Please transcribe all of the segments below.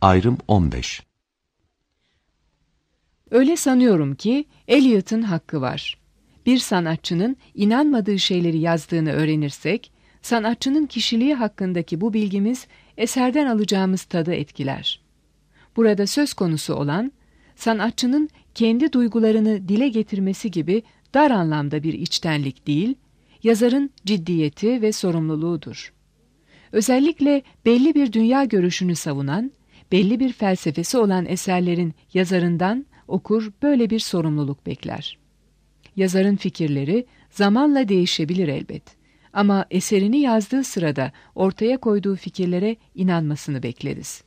Ayrım 15. Öyle sanıyorum ki Eliot'un hakkı var. Bir sanatçının inanmadığı şeyleri yazdığını öğrenirsek, sanatçının kişiliği hakkındaki bu bilgimiz eserden alacağımız tadı etkiler. Burada söz konusu olan, sanatçının kendi duygularını dile getirmesi gibi dar anlamda bir içtenlik değil, yazarın ciddiyeti ve sorumluluğudur. Özellikle belli bir dünya görüşünü savunan, belli bir felsefesi olan eserlerin yazarından okur böyle bir sorumluluk bekler. Yazarın fikirleri zamanla değişebilir elbet. Ama eserini yazdığı sırada ortaya koyduğu fikirlere inanmasını bekleriz.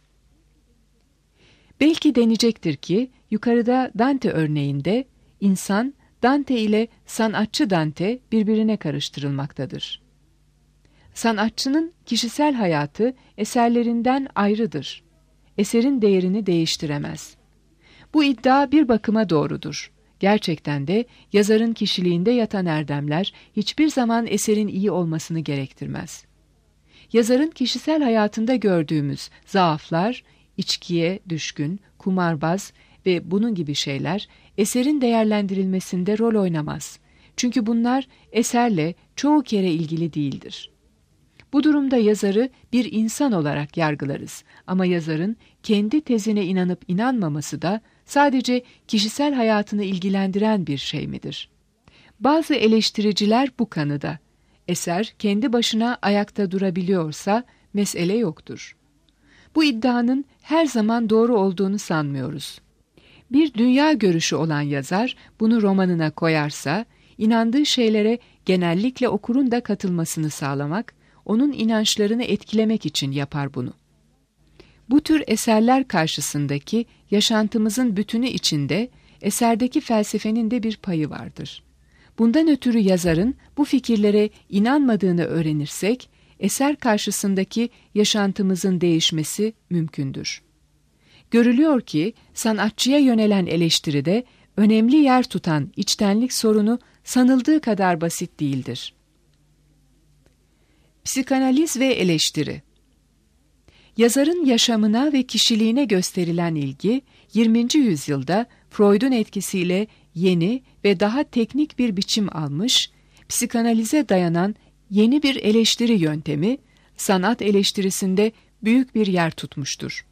Belki denecektir ki yukarıda Dante örneğinde insan Dante ile sanatçı Dante birbirine karıştırılmaktadır. Sanatçının kişisel hayatı eserlerinden ayrıdır. Eserin değerini değiştiremez. Bu iddia bir bakıma doğrudur. Gerçekten de yazarın kişiliğinde yatan erdemler hiçbir zaman eserin iyi olmasını gerektirmez. Yazarın kişisel hayatında gördüğümüz zaaflar, içkiye düşkün, kumarbaz ve bunun gibi şeyler eserin değerlendirilmesinde rol oynamaz. Çünkü bunlar eserle çoğu kere ilgili değildir. Bu durumda yazarı bir insan olarak yargılarız ama yazarın kendi tezine inanıp inanmaması da sadece kişisel hayatını ilgilendiren bir şey midir? Bazı eleştiriciler bu kanıda. Eser kendi başına ayakta durabiliyorsa mesele yoktur. Bu iddianın her zaman doğru olduğunu sanmıyoruz. Bir dünya görüşü olan yazar bunu romanına koyarsa, inandığı şeylere genellikle okurun da katılmasını sağlamak, onun inançlarını etkilemek için yapar bunu. Bu tür eserler karşısındaki yaşantımızın bütünü içinde eserdeki felsefenin de bir payı vardır. Bundan ötürü yazarın bu fikirlere inanmadığını öğrenirsek, eser karşısındaki yaşantımızın değişmesi mümkündür. Görülüyor ki sanatçıya yönelen eleştiride önemli yer tutan içtenlik sorunu sanıldığı kadar basit değildir. Psikanaliz ve eleştiri. Yazarın yaşamına ve kişiliğine gösterilen ilgi 20. yüzyılda Freud'un etkisiyle yeni ve daha teknik bir biçim almış, psikanalize dayanan yeni bir eleştiri yöntemi, sanat eleştirisinde büyük bir yer tutmuştur.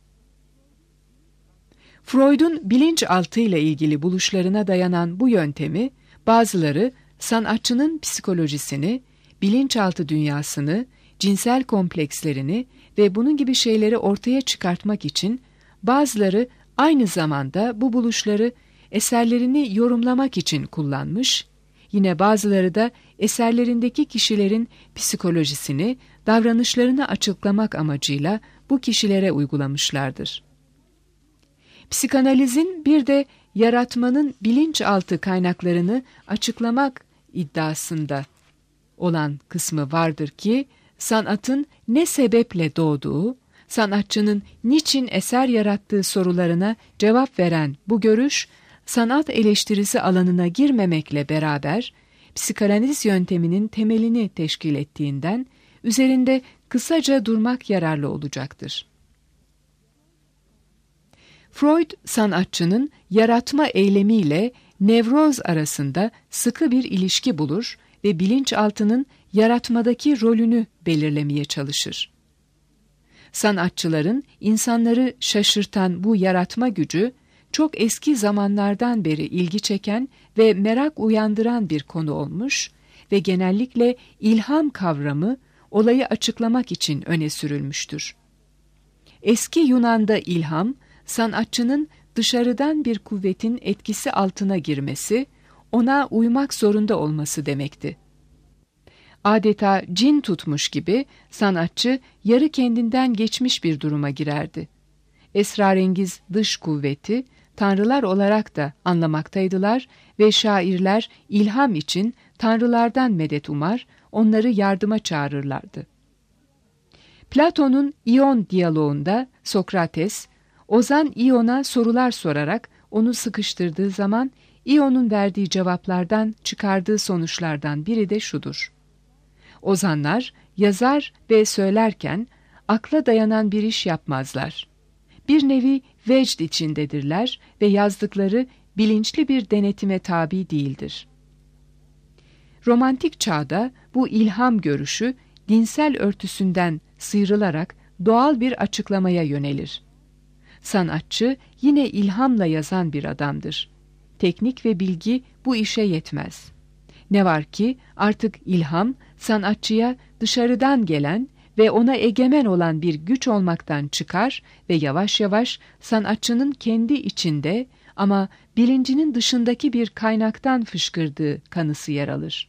Freud'un bilinçaltıyla ilgili buluşlarına dayanan bu yöntemi, bazıları sanatçının psikolojisini, bilinçaltı dünyasını, cinsel komplekslerini ve bunun gibi şeyleri ortaya çıkartmak için, bazıları aynı zamanda bu buluşları eserlerini yorumlamak için kullanmış, yine bazıları da eserlerindeki kişilerin psikolojisini, davranışlarını açıklamak amacıyla bu kişilere uygulamışlardır. Psikanalizin bir de yaratmanın bilinçaltı kaynaklarını açıklamak iddiasında olan kısmı vardır ki, sanatın ne sebeple doğduğu, sanatçının niçin eser yarattığı sorularına cevap veren bu görüş, sanat eleştirisi alanına girmemekle beraber, psikanaliz yönteminin temelini teşkil ettiğinden, üzerinde kısaca durmak yararlı olacaktır. Freud, sanatçının yaratma eylemiyle nevroz arasında sıkı bir ilişki bulur ve bilinçaltının yaratmadaki rolünü belirlemeye çalışır. Sanatçıların insanları şaşırtan bu yaratma gücü, çok eski zamanlardan beri ilgi çeken ve merak uyandıran bir konu olmuş ve genellikle ilham kavramı olayı açıklamak için öne sürülmüştür. Eski Yunan'da ilham, sanatçının dışarıdan bir kuvvetin etkisi altına girmesi, ona uymak zorunda olması demekti. Adeta cin tutmuş gibi sanatçı yarı kendinden geçmiş bir duruma girerdi. Esrarengiz dış kuvveti tanrılar olarak da anlamaktaydılar ve şairler ilham için tanrılardan medet umar, onları yardıma çağırırlardı. Platon'un İon diyaloğunda Sokrates, Ozan İon'a sorular sorarak onu sıkıştırdığı zaman İon'un verdiği cevaplardan çıkardığı sonuçlardan biri de şudur: Ozanlar yazar ve söylerken akla dayanan bir iş yapmazlar. bir nevi vecd içindedirler ve yazdıkları bilinçli bir denetime tabi değildir. Romantik çağda bu ilham görüşü dinsel örtüsünden sıyrılarak doğal bir açıklamaya yönelir. Sanatçı yine ilhamla yazan bir adamdır. Teknik ve bilgi bu işe yetmez. Ne var ki artık ilham sanatçıya dışarıdan gelen ve ona egemen olan bir güç olmaktan çıkar ve yavaş yavaş sanatçının kendi içinde ama bilincinin dışındaki bir kaynaktan fışkırdığı kanısı yer alır.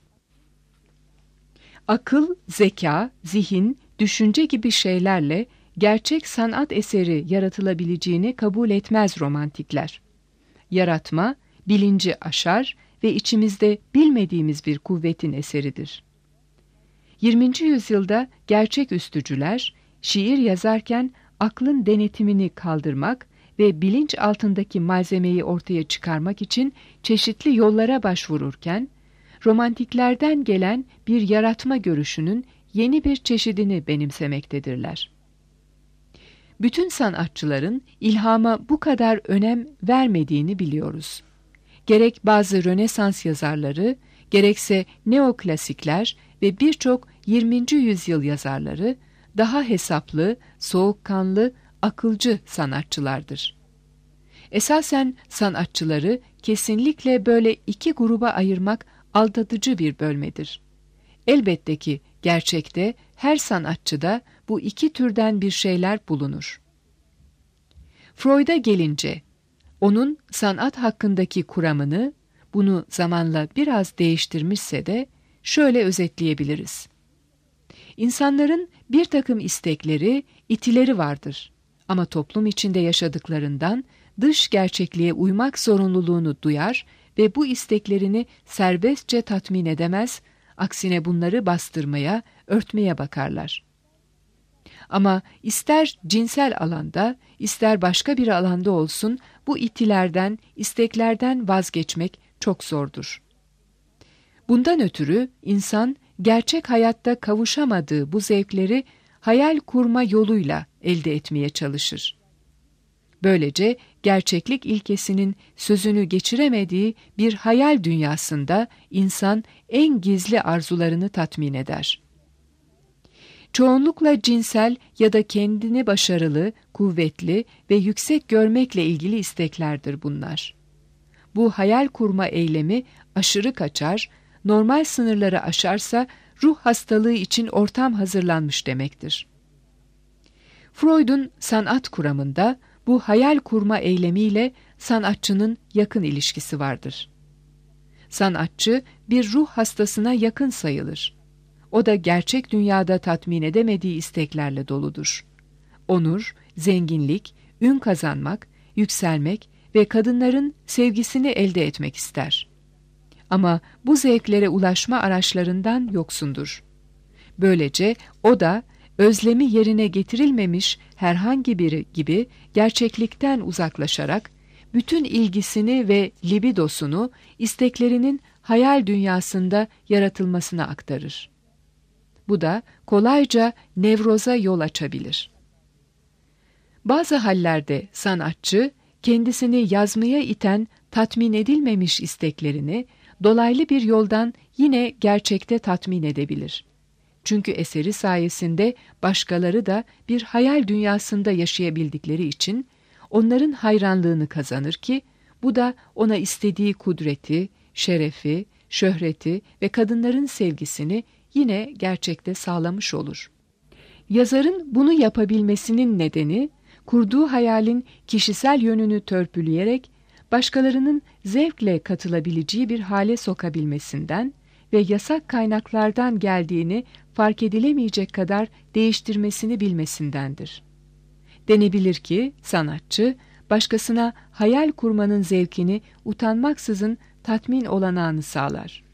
Akıl, zeka, zihin, düşünce gibi şeylerle gerçek sanat eseri yaratılabileceğini kabul etmez romantikler. Yaratma, bilinci aşar ve içimizde bilmediğimiz bir kuvvetin eseridir. 20. yüzyılda gerçeküstücüler, şiir yazarken aklın denetimini kaldırmak ve bilinç altındaki malzemeyi ortaya çıkarmak için çeşitli yollara başvururken, romantiklerden gelen bir yaratma görüşünün yeni bir çeşidini benimsemektedirler. Bütün sanatçıların ilhama bu kadar önem vermediğini biliyoruz. Gerek bazı Rönesans yazarları, gerekse neoklasikler ve birçok 20. yüzyıl yazarları daha hesaplı, soğukkanlı, akılcı sanatçılardır. Esasen sanatçıları kesinlikle böyle iki gruba ayırmak aldatıcı bir bölmedir. Elbette ki gerçekte her sanatçıda bu iki türden bir şeyler bulunur. Freud'a gelince, onun sanat hakkındaki kuramını, bunu zamanla biraz değiştirmişse de şöyle özetleyebiliriz. İnsanların bir takım istekleri, itileri vardır ama toplum içinde yaşadıklarından dış gerçekliğe uymak zorunluluğunu duyar ve bu isteklerini serbestçe tatmin edemez, aksine bunları bastırmaya, örtmeye bakarlar. Ama ister cinsel alanda, ister başka bir alanda olsun, bu itilerden, isteklerden vazgeçmek çok zordur. Bundan ötürü insan, gerçek hayatta kavuşamadığı bu zevkleri hayal kurma yoluyla elde etmeye çalışır. Böylece gerçeklik ilkesinin sözünü geçiremediği bir hayal dünyasında insan en gizli arzularını tatmin eder. Çoğunlukla cinsel ya da kendini başarılı, kuvvetli ve yüksek görmekle ilgili isteklerdir bunlar. Bu hayal kurma eylemi aşırı kaçar, normal sınırları aşarsa ruh hastalığı için ortam hazırlanmış demektir. Freud'un sanat kuramında bu hayal kurma eylemiyle sanatçının yakın ilişkisi vardır. Sanatçı bir ruh hastasına yakın sayılır. O da gerçek dünyada tatmin edemediği isteklerle doludur. Onur, zenginlik, ün kazanmak, yükselmek ve kadınların sevgisini elde etmek ister. Ama bu zevklere ulaşma araçlarından yoksundur. Böylece o da özlemi yerine getirilmemiş herhangi biri gibi gerçeklikten uzaklaşarak bütün ilgisini ve libidosunu isteklerinin hayal dünyasında yaratılmasına aktarır. Bu da kolayca nevroza yol açabilir. Bazı hallerde sanatçı kendisini yazmaya iten tatmin edilmemiş isteklerini dolaylı bir yoldan yine gerçekte tatmin edebilir. Çünkü eseri sayesinde başkaları da bir hayal dünyasında yaşayabildikleri için onların hayranlığını kazanır ki bu da ona istediği kudreti, şerefi, şöhreti ve kadınların sevgisini yine gerçekte sağlamış olur. Yazarın bunu yapabilmesinin nedeni kurduğu hayalin kişisel yönünü törpüleyerek başkalarının zevkle katılabileceği bir hale sokabilmesinden ve yasak kaynaklardan geldiğini fark edilemeyecek kadar değiştirmesini bilmesindendir. Denebilir ki sanatçı başkasına hayal kurmanın zevkini utanmaksızın tatmin olanağını sağlar.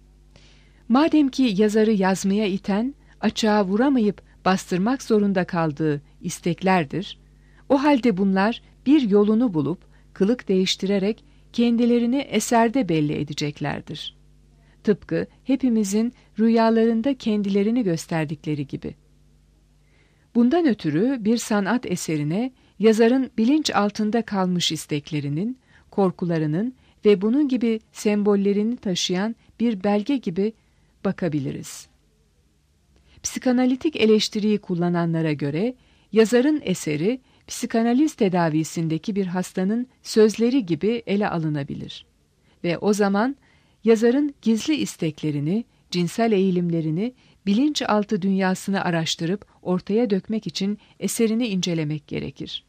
Madem ki yazarı yazmaya iten, açığa vuramayıp bastırmak zorunda kaldığı isteklerdir, o halde bunlar bir yolunu bulup kılık değiştirerek kendilerini eserde belli edeceklerdir. Tıpkı hepimizin rüyalarında kendilerini gösterdikleri gibi. Bundan ötürü bir sanat eserine yazarın bilinç altında kalmış isteklerinin, korkularının ve bunun gibi sembollerini taşıyan bir belge gibi bakabiliriz. Psikanalitik eleştiriyi kullananlara göre yazarın eseri psikanaliz tedavisindeki bir hastanın sözleri gibi ele alınabilir. Ve o zaman yazarın gizli isteklerini, cinsel eğilimlerini, bilinçaltı dünyasını araştırıp ortaya dökmek için eserini incelemek gerekir.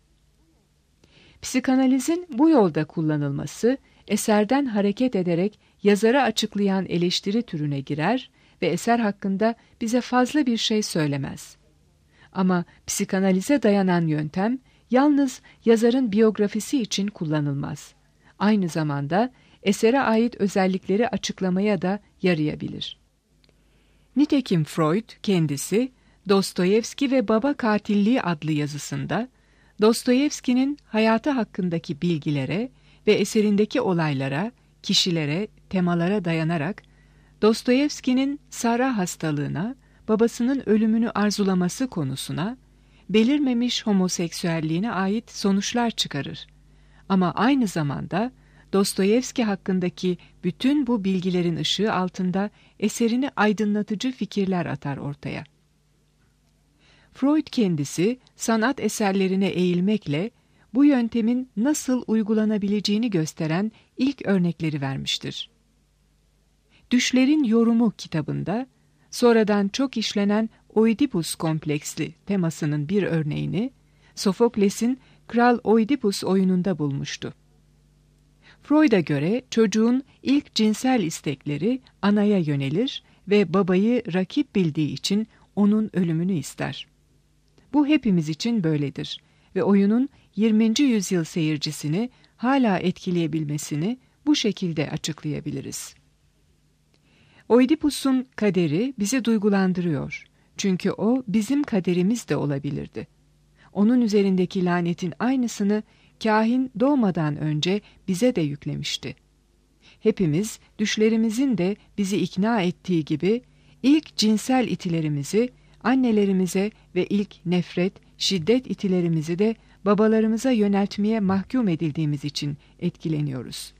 Psikanalizin bu yolda kullanılması, eserden hareket ederek yazarı açıklayan eleştiri türüne girer ve eser hakkında bize fazla bir şey söylemez. Ama psikanalize dayanan yöntem, yalnız yazarın biyografisi için kullanılmaz. Aynı zamanda esere ait özellikleri açıklamaya da yarayabilir. Nitekim Freud kendisi Dostoyevski ve Baba Katilliği adlı yazısında Dostoyevski'nin hayatı hakkındaki bilgilere ve eserindeki olaylara, kişilere, temalara dayanarak Dostoyevski'nin Sara hastalığına, babasının ölümünü arzulaması konusuna, belirmemiş homoseksüelliğine ait sonuçlar çıkarır. Ama aynı zamanda Dostoyevski hakkındaki bütün bu bilgilerin ışığı altında eserini aydınlatıcı fikirler atar ortaya. Freud kendisi sanat eserlerine eğilmekle bu yöntemin nasıl uygulanabileceğini gösteren ilk örnekleri vermiştir. Düşlerin Yorumu kitabında sonradan çok işlenen Oidipus kompleksli temasının bir örneğini Sofokles'in Kral Oidipus oyununda bulmuştu. Freud'a göre çocuğun ilk cinsel istekleri anaya yönelir ve babayı rakip bildiği için onun ölümünü ister. Bu hepimiz için böyledir ve oyunun 20. yüzyıl seyircisini hala etkileyebilmesini bu şekilde açıklayabiliriz. Oidipus'un kaderi bizi duygulandırıyor. Çünkü o bizim kaderimiz de olabilirdi. Onun üzerindeki lanetin aynısını kahin doğmadan önce bize de yüklemişti. Hepimiz düşlerimizin de bizi ikna ettiği gibi ilk cinsel itilerimizi annelerimize ve ilk nefret, şiddet itilerimizi de babalarımıza yöneltmeye mahkum edildiğimiz için etkileniyoruz.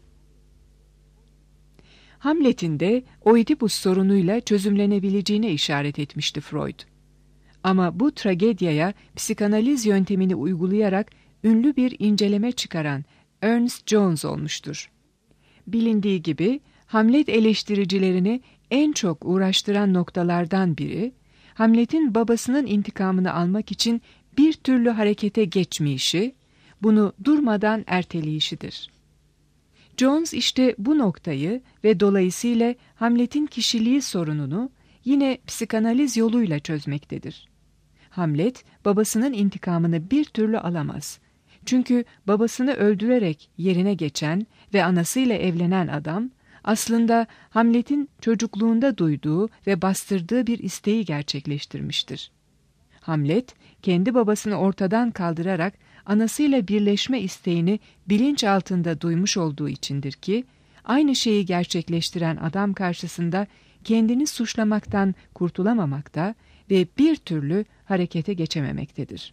Hamlet'in de Oidipus sorunuyla çözümlenebileceğine işaret etmişti Freud. Ama bu tragedyaya psikanaliz yöntemini uygulayarak ünlü bir inceleme çıkaran Ernest Jones olmuştur. Bilindiği gibi Hamlet eleştiricilerini en çok uğraştıran noktalardan biri, Hamlet'in babasının intikamını almak için bir türlü harekete geçmeyişi, bunu durmadan erteleyişidir. Jones işte bu noktayı ve dolayısıyla Hamlet'in kişiliği sorununu yine psikanaliz yoluyla çözmektedir. Hamlet, babasının intikamını bir türlü alamaz. Çünkü babasını öldürerek yerine geçen ve anasıyla evlenen adam, aslında Hamlet'in çocukluğunda duyduğu ve bastırdığı bir isteği gerçekleştirmiştir. Hamlet, kendi babasını ortadan kaldırarak anasıyla birleşme isteğini bilinç altında duymuş olduğu içindir ki, aynı şeyi gerçekleştiren adam karşısında kendini suçlamaktan kurtulamamakta ve bir türlü harekete geçememektedir.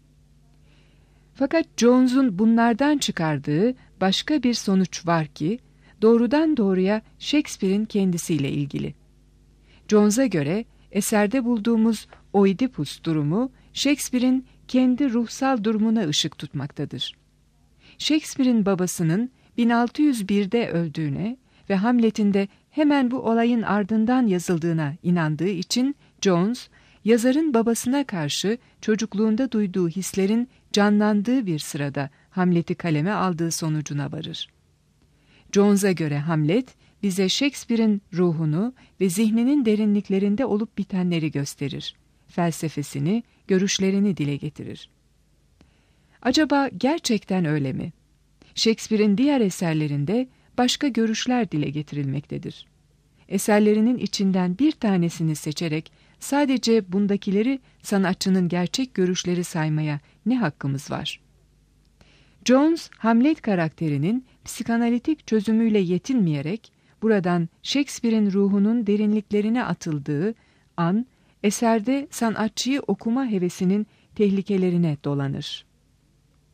Fakat Jones'un bunlardan çıkardığı başka bir sonuç var ki, doğrudan doğruya Shakespeare'in kendisiyle ilgili. Jones'a göre eserde bulduğumuz Oidipus durumu Shakespeare'in kendi ruhsal durumuna ışık tutmaktadır. Shakespeare'in babasının 1601'de öldüğüne ve Hamlet'in de hemen bu olayın ardından yazıldığına inandığı için Jones, yazarın babasına karşı çocukluğunda duyduğu hislerin canlandığı bir sırada Hamlet'i kaleme aldığı sonucuna varır. Jones'a göre Hamlet, bize Shakespeare'in ruhunu ve zihninin derinliklerinde olup bitenleri gösterir. Felsefesini, görüşlerini dile getirir. Acaba gerçekten öyle mi? Shakespeare'in diğer eserlerinde başka görüşler dile getirilmektedir. Eserlerinin içinden bir tanesini seçerek sadece bundakileri sanatçının gerçek görüşleri saymaya ne hakkımız var? Jones, Hamlet karakterinin psikanalitik çözümüyle yetinmeyerek, buradan Shakespeare'in ruhunun derinliklerine atıldığı an, eserde sanatçıyı okuma hevesinin tehlikelerine dolanır.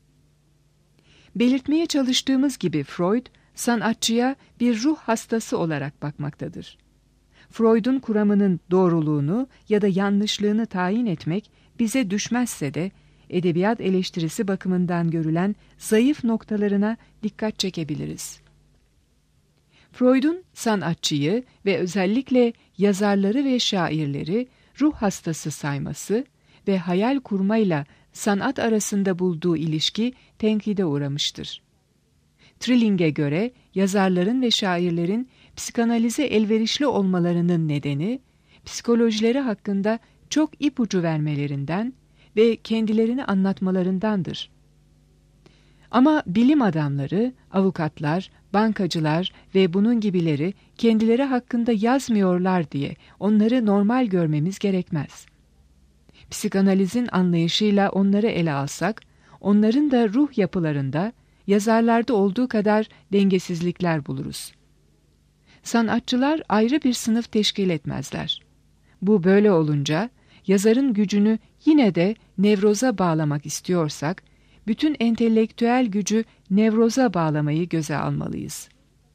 Belirtmeye çalıştığımız gibi Freud, sanatçıya bir ruh hastası olarak bakmaktadır. Freud'un kuramının doğruluğunu ya da yanlışlığını tayin etmek bize düşmezse de, edebiyat eleştirisi bakımından görülen zayıf noktalarına dikkat çekebiliriz. Freud'un sanatçıyı ve özellikle yazarları ve şairleri ruh hastası sayması ve hayal kurmayla sanat arasında bulduğu ilişki tenkide uğramıştır. Trilling'e göre yazarların ve şairlerin psikanalize elverişli olmalarının nedeni, psikolojileri hakkında çok ipucu vermelerinden ve kendilerini anlatmalarındandır. Ama bilim adamları, avukatlar, bankacılar ve bunun gibileri kendileri hakkında yazmıyorlar diye onları normal görmemiz gerekmez. Psikanalizin anlayışıyla onları ele alsak, onların da ruh yapılarında, yazarlarda olduğu kadar dengesizlikler buluruz. Sanatçılar ayrı bir sınıf teşkil etmezler. Bu böyle olunca, yazarın gücünü yine de nevroza bağlamak istiyorsak, bütün entelektüel gücü nevroza bağlamayı göze almalıyız.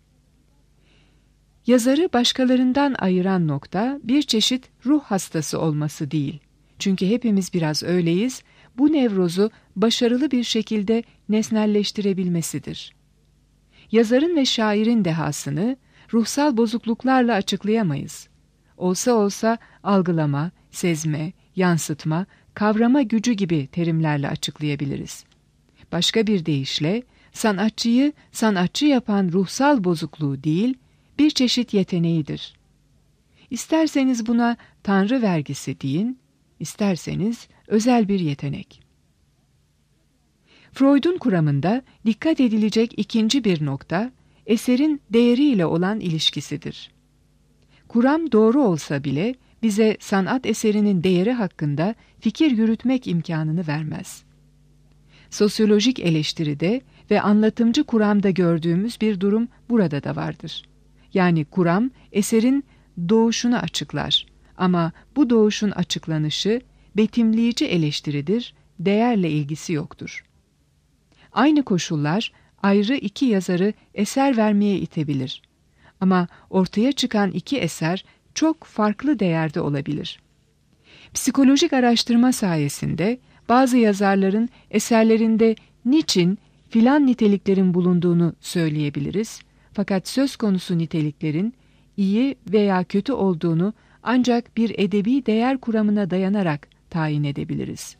Yazarı başkalarından ayıran nokta bir çeşit ruh hastası olması değil. Çünkü hepimiz biraz öyleyiz, bu nevrozu başarılı bir şekilde nesnelleştirebilmesidir. Yazarın ve şairin dehasını ruhsal bozukluklarla açıklayamayız. Olsa olsa algılama, sezme, yansıtma, kavrama gücü gibi terimlerle açıklayabiliriz. Başka bir deyişle, sanatçıyı sanatçı yapan ruhsal bozukluğu değil, bir çeşit yeteneğidir. İsterseniz buna tanrı vergisi deyin, isterseniz özel bir yetenek. Freud'un kuramında dikkat edilecek ikinci bir nokta, eserin değeriyle olan ilişkisidir. Kuram doğru olsa bile bize sanat eserinin değeri hakkında fikir yürütmek imkanını vermez. Sosyolojik eleştiride ve anlatımcı kuramda gördüğümüz bir durum burada da vardır. Yani kuram eserin doğuşunu açıklar ama bu doğuşun açıklanışı betimleyici eleştiridir, değerle ilgisi yoktur. Aynı koşullar ayrı iki yazarı eser vermeye itebilir. Ama ortaya çıkan iki eser çok farklı değerde olabilir. Psikolojik araştırma sayesinde bazı yazarların eserlerinde niçin filan niteliklerin bulunduğunu söyleyebiliriz. Fakat söz konusu niteliklerin iyi veya kötü olduğunu ancak bir edebi değer kuramına dayanarak tayin edebiliriz.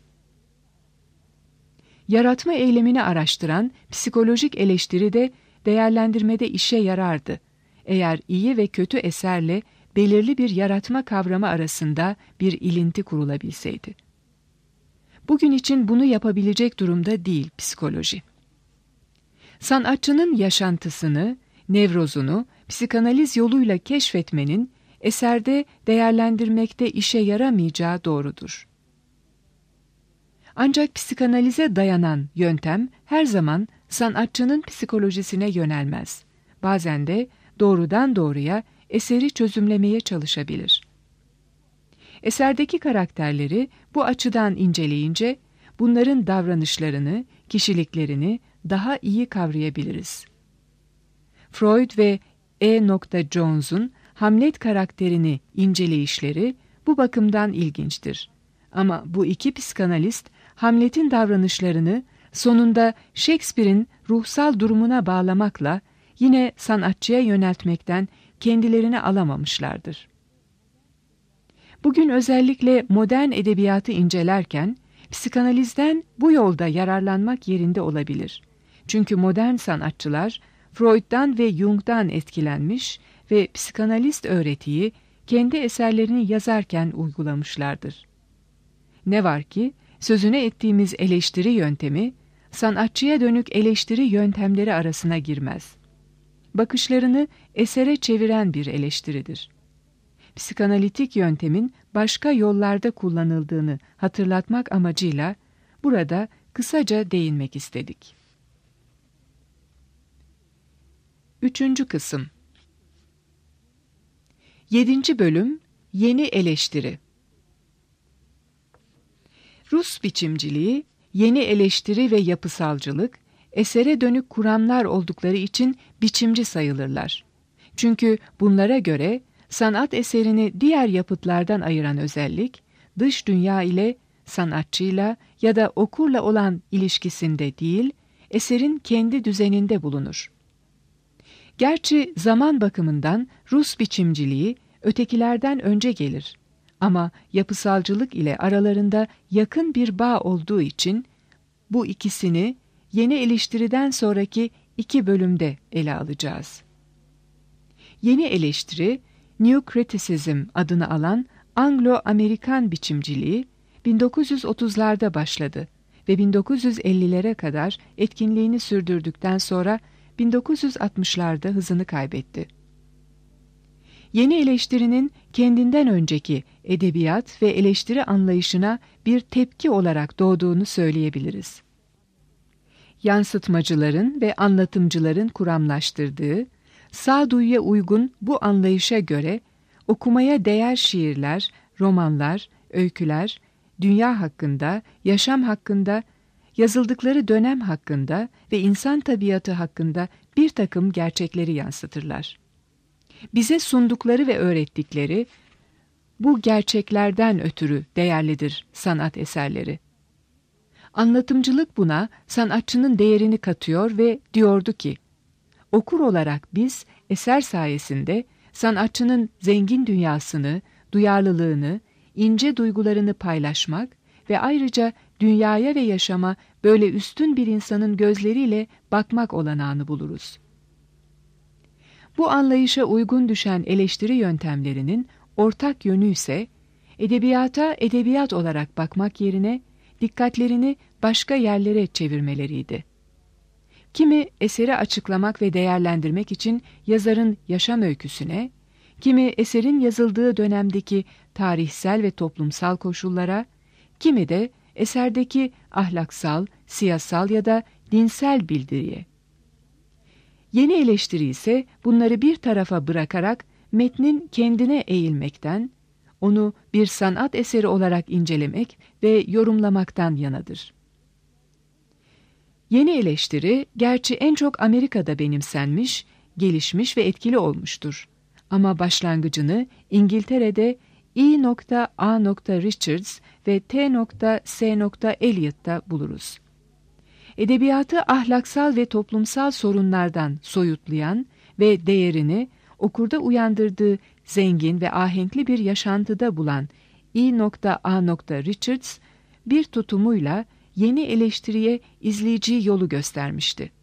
Yaratma eylemini araştıran psikolojik eleştiri de değerlendirmede işe yarardı. Eğer iyi ve kötü eserle belirli bir yaratma kavramı arasında bir ilinti kurulabilseydi. Bugün için bunu yapabilecek durumda değil psikoloji. Sanatçının yaşantısını, nevrozunu psikanaliz yoluyla keşfetmenin eserde değerlendirmekte işe yaramayacağı doğrudur. Ancak psikanalize dayanan yöntem her zaman sanatçının psikolojisine yönelmez. Bazen de doğrudan doğruya eseri çözümlemeye çalışabilir. Eserdeki karakterleri bu açıdan inceleyince bunların davranışlarını, kişiliklerini daha iyi kavrayabiliriz. Freud ve E. Jones'un Hamlet karakterini inceleyişleri bu bakımdan ilginçtir. Ama bu iki psikanalist Hamlet'in davranışlarını sonunda Shakespeare'in ruhsal durumuna bağlamakla yine sanatçıya yöneltmekten kendilerini alamamışlardır. Bugün özellikle modern edebiyatı incelerken psikanalizden bu yolda yararlanmak yerinde olabilir. Çünkü modern sanatçılar Freud'dan ve Jung'dan etkilenmiş ve psikanalist öğretiyi kendi eserlerini yazarken uygulamışlardır. Ne var ki sözüne ettiğimiz eleştiri yöntemi sanatçıya dönük eleştiri yöntemleri arasına girmez. Bakışlarını esere çeviren bir eleştiridir. Psikanalitik yöntemin başka yollarda kullanıldığını hatırlatmak amacıyla burada kısaca değinmek istedik. 3. Kısım 7. Bölüm Yeni Eleştiri. Rus biçimciliği, yeni eleştiri ve yapısalcılık, esere dönük kuramlar oldukları için biçimci sayılırlar. Çünkü bunlara göre sanat eserini diğer yapıtlardan ayıran özellik, dış dünya ile, sanatçıyla ya da okurla olan ilişkisinde değil, eserin kendi düzeninde bulunur. Gerçi zaman bakımından Rus biçimciliği ötekilerden önce gelir. Ama yapısalcılık ile aralarında yakın bir bağ olduğu için bu ikisini yeni eleştiriden sonraki 2 bölümde ele alacağız. Yeni eleştiri, New Criticism adını alan Anglo-Amerikan biçimciliği 1930'larda başladı ve 1950'lere kadar etkinliğini sürdürdükten sonra 1960'larda hızını kaybetti. Yeni eleştirinin kendinden önceki edebiyat ve eleştiri anlayışına bir tepki olarak doğduğunu söyleyebiliriz. Yansıtmacıların ve anlatımcıların kuramlaştırdığı, sağduyuya uygun bu anlayışa göre okumaya değer şiirler, romanlar, öyküler, dünya hakkında, yaşam hakkında, yazıldıkları dönem hakkında ve insan tabiatı hakkında bir takım gerçekleri yansıtırlar. Bize sundukları ve öğrettikleri bu gerçeklerden ötürü değerlidir sanat eserleri. Anlatımcılık buna sanatçının değerini katıyor ve diyordu ki, okur olarak biz eser sayesinde sanatçının zengin dünyasını, duyarlılığını, ince duygularını paylaşmak ve ayrıca dünyaya ve yaşama böyle üstün bir insanın gözleriyle bakmak olanağını buluruz. Bu anlayışa uygun düşen eleştiri yöntemlerinin ortak yönü ise edebiyata edebiyat olarak bakmak yerine dikkatlerini başka yerlere çevirmeleriydi. Kimi eseri açıklamak ve değerlendirmek için yazarın yaşam öyküsüne, kimi eserin yazıldığı dönemdeki tarihsel ve toplumsal koşullara, kimi de eserdeki ahlaksal, siyasal ya da dinsel bildiriye. Yeni eleştiri ise bunları bir tarafa bırakarak metnin kendine eğilmekten, onu bir sanat eseri olarak incelemek ve yorumlamaktan yanadır. Yeni eleştiri, gerçi en çok Amerika'da benimsenmiş, gelişmiş ve etkili olmuştur. Ama başlangıcını İngiltere'de E.A. Richards ve T.S. Eliot'ta buluruz. Edebiyatı ahlaksal ve toplumsal sorunlardan soyutlayan ve değerini okurda uyandırdığı zengin ve ahenkli bir yaşantıda bulan E.A. Richards bir tutumuyla yeni eleştiriye izleyiciyi yolu göstermişti.